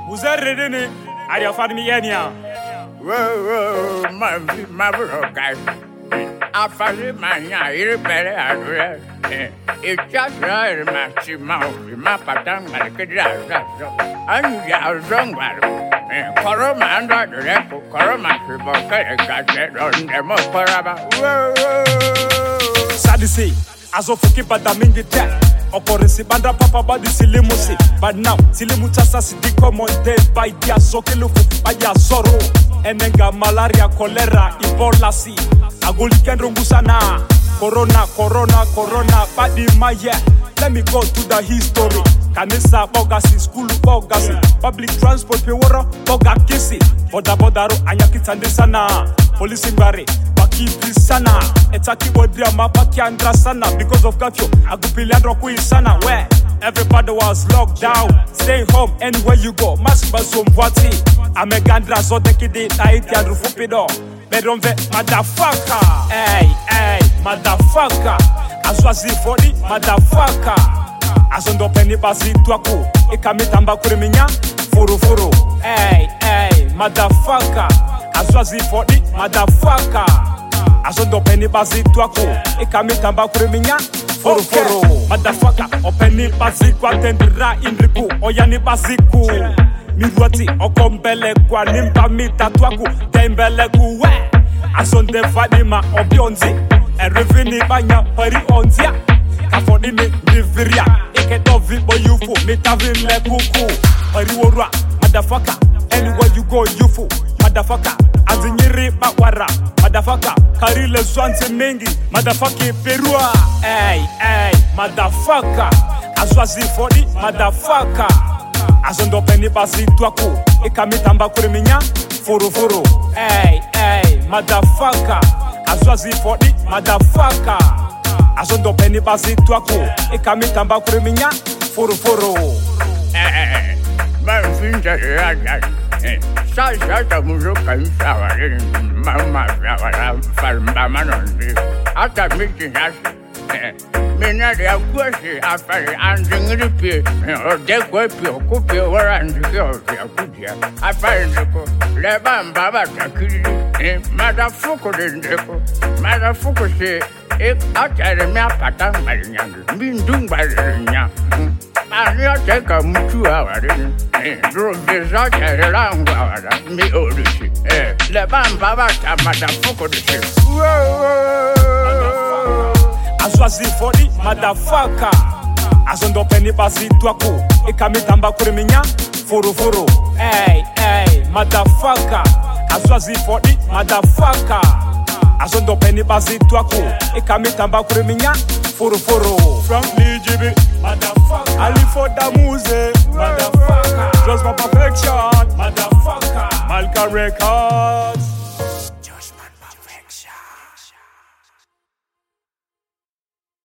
Muzarredene, are you fan me anyhow? Whoa, my bro, guys. I found my ear better address. It's just right, my chimau, my patang, my kid. I'm young, Coroma and the record, Coroma, got that on the most paraba. Whoa, Sadisi, as of Kibadamingi tech. Okorisi banda papa badi silimusi. But now, silimuchasa sidi komonte by dia sokelufu, by dia zoro. Enenga malaria, cholera, Ebola si. Agoliken rungusana. Corona, badi maya. Let me go to the history. Kanisa bogasi, school bogasi. Public transport pewora, boga kisi. Bodaro, anyakitande sana. Police bare. Sana, etaki bodria mapaki andra sana because of curfew. Agupiliandro kui sana where everybody was locked down. Stay home anywhere you go. Masbasum wati. Amegandra zotekidi taiti andrufupido. Bedonve motherfucker. Hey, motherfucker. Aswazi fodi motherfucker. Azondo peni basi tuaku. Ikamitamba kuriminya furu. Hey, motherfucker. Aswazi fodi motherfucker. Azondo peni bazi tuaku Ikamitamba kuriminya foro Motherfucker openi bazi kwa tendira inriku Oyani baziku Miruati okombele kwa nimba mita tuaku Dembele kuwe Azonde vadima obionzi Erivini banya pari onzia Kafodini diviria Iketo vibo yufu Mitavile kuku Pari worua Motherfucker anywhere you go yufu Motherfucker Azinyiri bakwara Motherfucker Karile zwanze mengi Motherfucker perua Hey, motherfucker Azwazi fodi Motherfucker Azondo peni basi tuaku Ikamitamba kuriminya furu Hey, motherfucker Azwazi fodi Motherfucker Azondo peni basi tuaku Ikamitamba kuriminya furu Sasa muzuka msawari mama farmamanondi hata miti nasi minari ya kuwasi afari andingiripi odekwe pio kupio warandiki ovya kudia afari ndiko leba mbaba takiri madafuko dendeko madafuko se atare mea patang barinyangi mindung barinya Ania teka mutu awari Droveza kere langu awara Mi orisi Leban baba ta madafuko disi Azwazi fodi motherfucker Azondo peni basi tuaku Ikamitamba kuriminya furu Hey, motherfucker Azwazi fodi motherfucker Azondo peni basi tuaku Ikamitamba kuriminya furu From Lijibi motherfucker Ali for the music motherfucker Just for perfection motherfucker Malka Records